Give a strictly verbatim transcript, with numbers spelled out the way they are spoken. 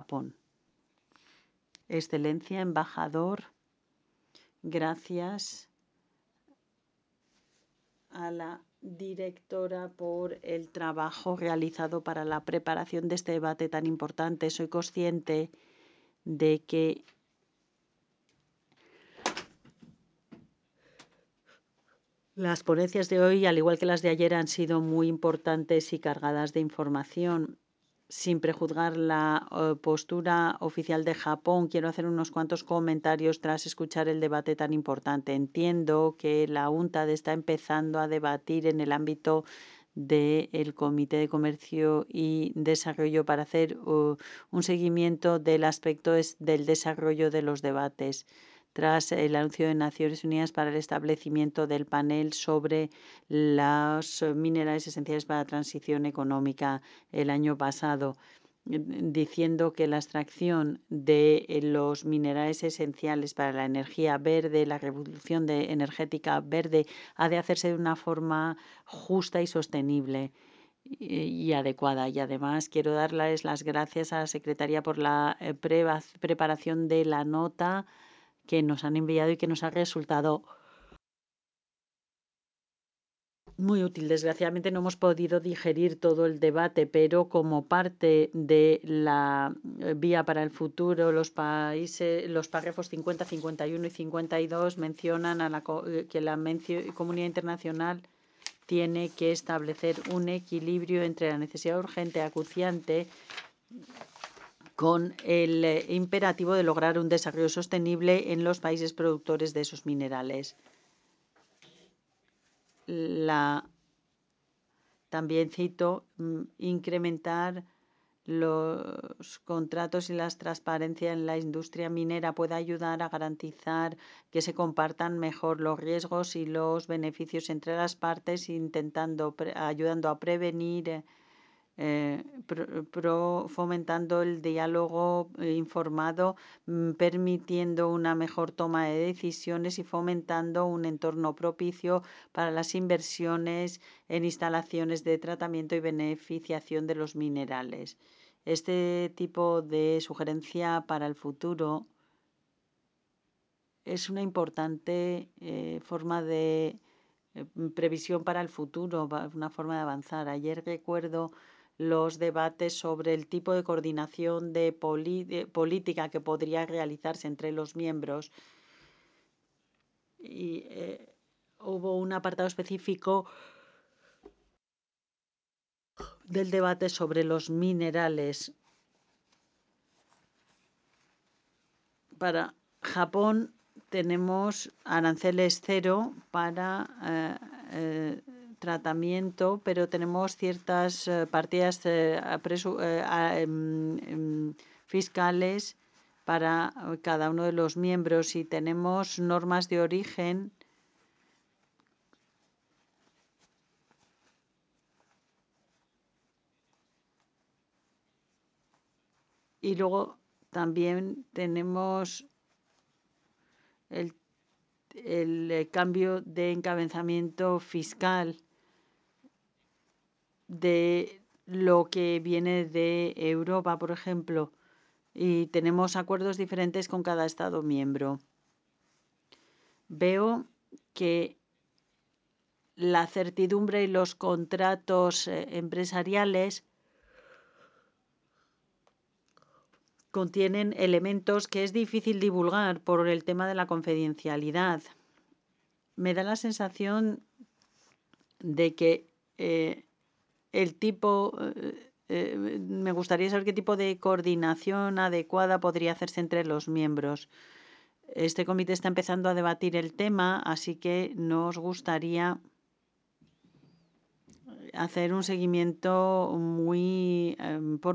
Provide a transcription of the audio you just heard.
Japón. Excelencia, embajador, gracias a la directora por el trabajo realizado para la preparación de este debate tan importante. Soy consciente de que las ponencias de hoy, al igual que las de ayer, han sido muy importantes y cargadas de información. Sin prejuzgar la uh, postura oficial de Japón, quiero hacer unos cuantos comentarios tras escuchar el debate tan importante. Entiendo que la UNTAD está empezando a debatir en el ámbito del Comité de Comercio y Desarrollo para hacer uh, un seguimiento del aspecto del desarrollo de los debates, tras el anuncio de Naciones Unidas para el establecimiento del panel sobre los minerales esenciales para la transición económica el año pasado, diciendo que la extracción de los minerales esenciales para la energía verde, la revolución de energética verde, ha de hacerse de una forma justa y sostenible y adecuada. Y además quiero darles las gracias a la Secretaría por la pre preparación de la nota que nos han enviado y que nos ha resultado muy útil. Desgraciadamente no hemos podido digerir todo el debate, pero como parte de la vía para el futuro, los países, los párrafos cincuenta, cincuenta y uno y cincuenta y dos mencionan a la, que la comunidad internacional tiene que establecer un equilibrio entre la necesidad urgente, acuciante, con el eh, imperativo de lograr un desarrollo sostenible en los países productores de esos minerales. La, también cito, incrementar los contratos y la transparencia en la industria minera puede ayudar a garantizar que se compartan mejor los riesgos y los beneficios entre las partes, intentando, ayudando a prevenir, Eh, pro, pro, fomentando el diálogo informado, permitiendo una mejor toma de decisiones y fomentando un entorno propicio para las inversiones en instalaciones de tratamiento y beneficiación de los minerales. Este tipo de sugerencia para el futuro es una importante eh, forma de eh, previsión para el futuro, una forma de avanzar. Ayer recuerdo los debates sobre el tipo de coordinación de, de política que podría realizarse entre los miembros. Y eh, hubo un apartado específico del debate sobre los minerales. Para Japón tenemos aranceles cero para eh, eh, tratamiento, pero tenemos ciertas eh, partidas eh, eh, eh, fiscales para cada uno de los miembros y tenemos normas de origen y luego también tenemos el, el cambio de encabezamiento fiscal de lo que viene de Europa, por ejemplo, y tenemos acuerdos diferentes con cada Estado miembro. Veo que la certidumbre y los contratos eh, empresariales contienen elementos que es difícil divulgar por el tema de la confidencialidad. Me da la sensación de que eh, el tipo... Eh, Eh, me gustaría saber qué tipo de coordinación adecuada podría hacerse entre los miembros. Este comité está empezando a debatir el tema, así que nos gustaría hacer un seguimiento muy eh, por